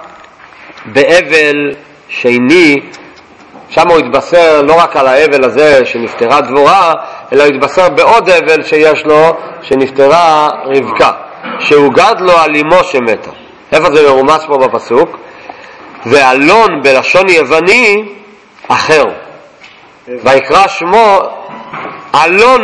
באבל שני, שם הוא התבשר לא רק על האבל הזה שנפטרה דבורה, אלא הוא התבשר בעוד אבל שיש לו שנפטרה רבקה, שהוגד לו על אמו שמתה. איפה זה מרומז פה בפסוק? ואלון בלשון יווני אחר, ויקרא שמו אלון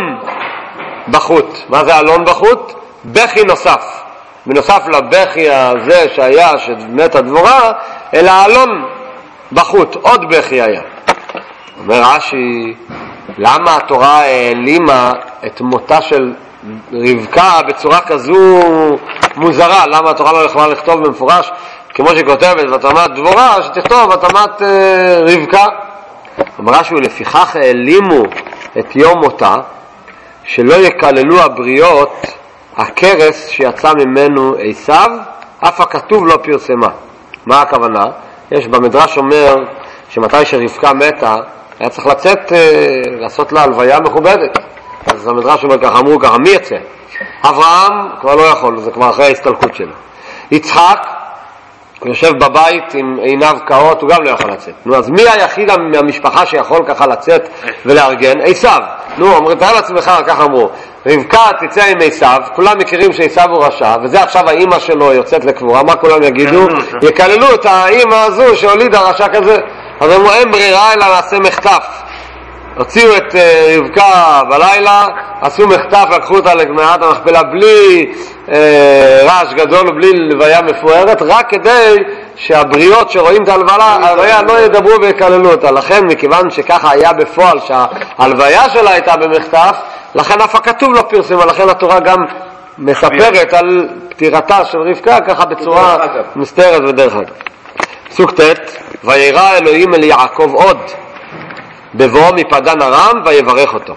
בחוט. מה זה אלון בחוט? בכי נוסף, בנוסף לבכי הזה שהיה שמתה דבורה, אלא אלון בחוט, עוד בכי היה. אומר רש"י, למה התורה העלימה את מותה של רבקה בצורה כזו מוזרה? למה התורה לא יכולה לכתוב במפורש כמו שכותבת ותמת דבורה, שתכתוב ותמת אה, רבקה? אומר רש"י, לפיכך העלימו את יום מותה, שלא יקללו הבריות הכרס שיצא ממנו עשיו, אף הכתוב לא פרסמה. מה הכוונה? יש במדרש אומר שמתי שרבקה מתה היה צריך לצאת, אה, לעשות לה הלוויה מכובדת. אז המדרש אומר ככה, אמרו ככה, מי יצא? אברהם כבר לא יכול, זה כבר אחרי ההסתלקות שלו. יצחק הוא יושב בבית עם עיניו קעות, הוא גם לא יכול לצאת. נו, אז מי היחיד מהמשפחה שיכול ככה לצאת ולארגן? עשיו. נו, אומרים, תראה לעצמך, ככה אמרו, רבקה תצא עם עשיו, כולם מכירים שעשיו הוא רשע, וזה עכשיו האמא שלו יוצאת לקבורה, מה כולם יגידו? יקללו את האמא הזו שהולידה רשע כזה. אז אמרו, אין ברירה אלא נעשה מחטף. הוציאו את רבקה בלילה, עשו מחטף, לקחו אותה למערת המכפלה בלי אה, רעש גדול ובלי לוויה מפוארת, רק כדי שהבריות שרואים את ההלוויה לא ידברו ויקללו אותה. לכן, מכיוון שככה היה בפועל שההלוויה שלה הייתה במחטף, לכן אף הכתוב לא פרסמה, לכן התורה גם מספרת על פטירתה של רבקה ככה בצורה מסתרת ודרך אגב. פסוק ט' וירא אלוהים אל יעקב עוד בבואו מפדן ארם ויברך אותו.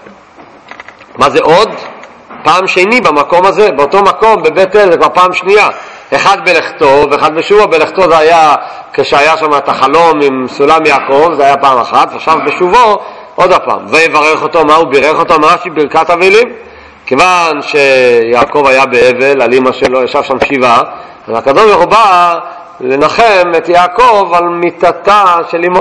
מה זה עוד? פעם שני במקום הזה, באותו מקום בבית אל, זה כבר פעם שנייה. אחד בלכתו ואחד בשובו. בלכתו זה היה כשהיה שם את החלום עם סולם יעקב, זה היה פעם אחת, עכשיו בשובו עוד הפעם. ויברך אותו, מה הוא בירך אותו? אמרה שהיא ברכת אבלים, כיוון שיעקב היה באבל על אמא שלו, ישב שם שבעה, אז הקדוש ברוך הוא בא לנחם את יעקב על מיתתה של אמו.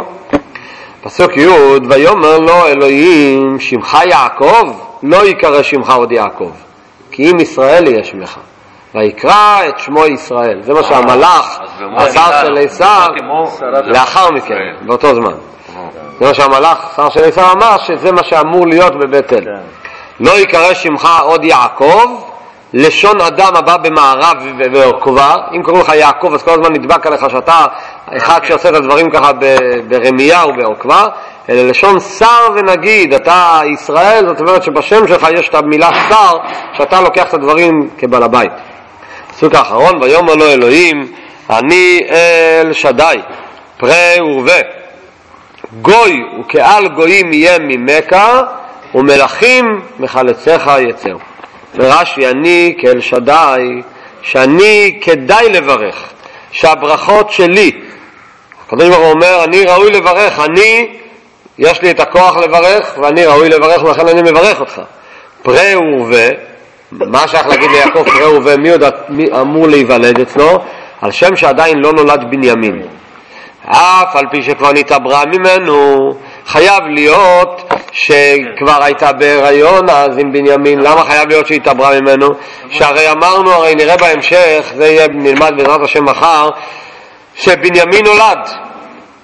פסוק י' ויאמר לו אלוהים שמך יעקב, לא יקרא שמך עוד יעקב, כי אם ישראל יהיה שמך, ויקרא את שמו ישראל. זה מה שהמלאך השר של עשיו לאחר מכן, באותו זמן. זה מה שהמלאך השר של עשיו אמר, שזה מה שאמור להיות בבית אל. לא יקרא שמך עוד יעקב, לשון אדם הבא במערב ועוקבה. אם קוראים לך יעקב אז כל הזמן נדבק עליך שאתה אחד שעושה את הדברים ככה ברמייה ובעוקבה, אלא לשון שר ונגיד, אתה ישראל, זאת אומרת שבשם שלך יש את המילה שר, שאתה לוקח את הדברים כבעל הבית. פסוק האחרון, ויאמר לו אלוהים אני אל שדי פרה ורבה, גוי וכעל גויים יהיה ממך, ומלכים מחלציך יצאו. ורש"י, אני כאל שדי, שאני כדאי לברך, שהברכות שלי, הקדוש ברוך הוא אומר אני ראוי לברך, אני יש לי את הכוח לברך ואני ראוי לברך, ולכן אני מברך אותך. פרה ורבה, מה שייך להגיד ליעקב פרה ורבה? מי, מי אמור להיוולד אצלו? על שם שעדיין לא נולד בנימין, אף על פי שכבר נתעברה ממנו, חייב להיות שכבר הייתה בהיריון אז עם בנימין. למה חייב להיות שהתעברה ממנו? שהרי אמרנו, הרי נראה בהמשך, זה יהיה נלמד בעזרת השם מחר, שבנימין נולד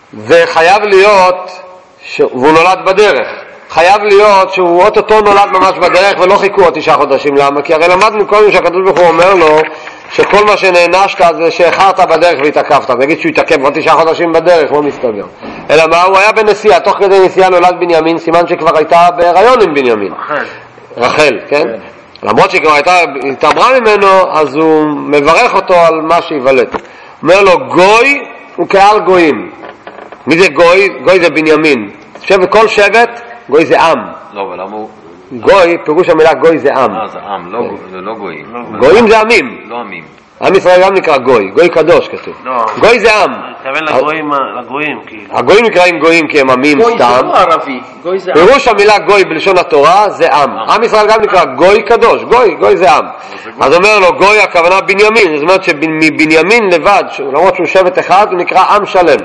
וחייב להיות, ש... והוא נולד בדרך, חייב להיות שהוא אוטוטו נולד ממש בדרך ולא חיכו עוד תשעה חודשים. למה? כי הרי למדנו קודם שהקדוש ברוך הוא אומר לו שכל מה שנענשת זה שאיחרת בדרך והתעכבת. נגיד שהוא התעכב עוד תשעה חודשים בדרך, לא מסתבר. אלא מה? הוא היה בנסיעה, תוך כדי נסיעה נולד בנימין, סימן שכבר הייתה בהיריון עם בנימין. רחל. רחל, כן? כן. למרות שכבר הייתה, התעברה ממנו, אז הוא מברך אותו על מה שיוולד. אומר לו, גוי הוא קהל גויים. מי זה גוי? גוי זה בנימין. שבט, כל שבט, גוי זה עם. לא, אבל למה הוא... גוי, פירוש המילה גוי זה עם. אה, זה עם, לא, זה לא גויים. גויים זה עמים. לא עמים. עם ישראל גם נקרא גוי, גוי קדוש כתוב. לא. גוי זה עם. תכוון לגויים, לגויים, כאילו. הגויים נקראים גויים כי הם עמים סתם. גוי זה לא ערבי, גוי זה עם. פירוש המילה גוי בלשון התורה זה עם. עם ישראל גם נקרא גוי קדוש, גוי, גוי זה עם. אז אומר לו גוי הכוונה בנימין, זאת אומרת שמבנימין לבד, למרות שהוא שבט אחד, הוא נקרא עם שלם.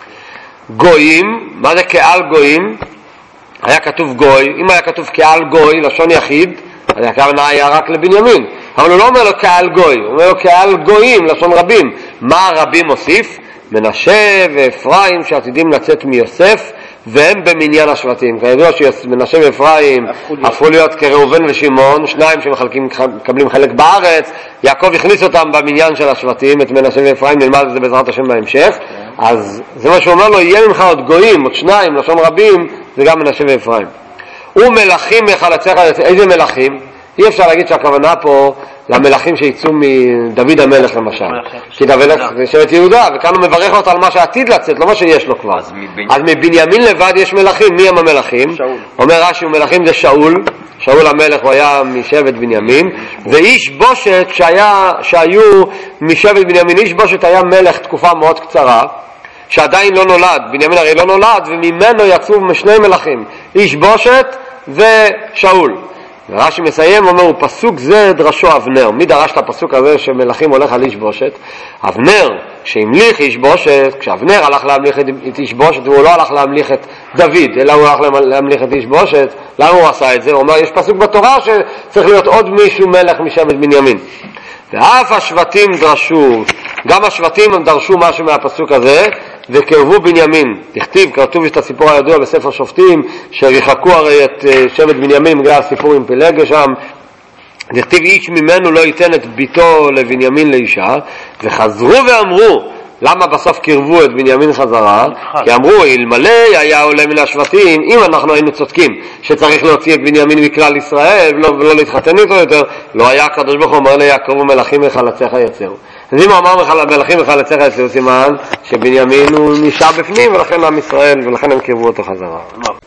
גויים, מה זה קהל גויים? היה כתוב גוי, אם היה כתוב קהל גוי, לשון יחיד, אז הכוונה היה רק לבנימין. אבל הוא לא אומר לו קהל גוי, הוא אומר לו קהל גויים, לשון רבים. מה הרבים מוסיף? מנשה ואפרים שעתידים לצאת מיוסף, והם במניין השבטים. כידוע שמנשה ואפרים הפכו להיות כראובן ושמעון, שניים שמקבלים חלק בארץ. יעקב הכניס אותם במניין של השבטים, את מנשה ואפרים, נלמד את זה בעזרת השם בהמשך. אז זה מה שהוא אומר לו, יהיה ממך עוד גויים, עוד שניים, לשון רבים, זה גם מנשה ואפרים. ומלכים מחלציך, איזה מלכים? אי אפשר להגיד שהכוונה פה למלכים שיצאו מדוד המלך למשל, כי דוד זה שבט יהודה, וכאן הוא מברך אותה על מה שעתיד לצאת, לא מה שיש לו כבר. אז מבנימין לבד יש מלכים. מי הם המלכים? אומר רש"י, מלכים זה שאול, שאול המלך הוא היה משבט בנימין, ואיש בושת שהיה, שהיו משבט בנימין. איש בושת היה מלך תקופה מאוד קצרה, שעדיין לא נולד, בנימין הרי לא נולד, וממנו יצאו שני מלכים, איש בושת ושאול. ורש"י מסיים, אומר, פסוק זה דרשו אבנר. מי דרש את הפסוק הזה שמלכים הולך על איש בושת? אבנר, כשהמליך איש בושת, כשאבנר הלך להמליך את איש בושת, הוא לא הלך להמליך את דוד, אלא הוא הלך להמליך את איש בושת. למה הוא עשה את זה? הוא אומר, יש פסוק בתורה שצריך להיות עוד מישהו מלך משבט בנימין. ואף השבטים דרשו, גם השבטים הם דרשו משהו מהפסוק הזה, וקרבו בנימין. תכתיב, כתוב את הסיפור הידוע בספר שופטים, שריחקו הרי את שבט בנימין בגלל הסיפור עם פלגה שם. תכתיב, איש ממנו לא ייתן את ביתו לבנימין לאישה, וחזרו ואמרו, למה בסוף קרבו את בנימין חזרה? כי אמרו, אלמלא היה עולה מן השבטים, אם אנחנו היינו צודקים שצריך להוציא את בנימין מכלל ישראל ולא, ולא להתחתן איתו יותר, לא היה הקדוש ברוך הוא אומר ליעקב, מלכים מחלציך יצאו. אז אם הוא אמר מלכים מחלציך יצאו, סימן שבנימין הוא נשאר בפנים, ולכן עם ישראל, ולכן הם קרבו אותו חזרה.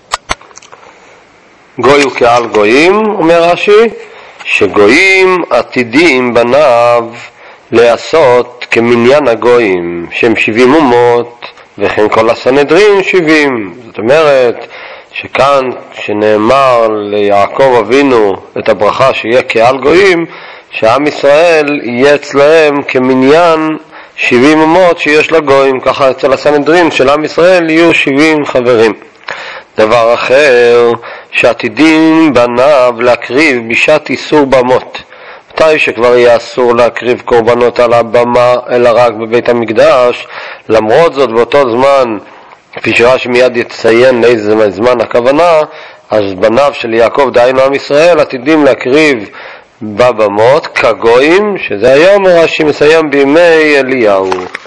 גוי הוא קהל גויים, אומר רש"י, שגויים עתידים בניו לעשות כמניין הגויים, שהם שבעים אומות, וכן כל הסנהדרין שבעים. זאת אומרת שכאן שנאמר ליעקב אבינו את הברכה שיהיה קהל גויים, שעם ישראל יהיה אצלהם כמניין שבעים אומות שיש לגויים. ככה אצל הסנהדרין של עם ישראל יהיו שבעים חברים. דבר אחר, שעתידים בניו להקריב בשעת איסור במות. מתי שכבר יהיה אסור להקריב קורבנות על הבמה אלא רק בבית המקדש. למרות זאת באותו זמן, כפי שרש"י מיד יציין לאיזה זמן הכוונה, אז בניו של יעקב דהיינו עם ישראל עתידים להקריב בבמות כגויים, שזה היום רש"י מסיים בימי אליהו.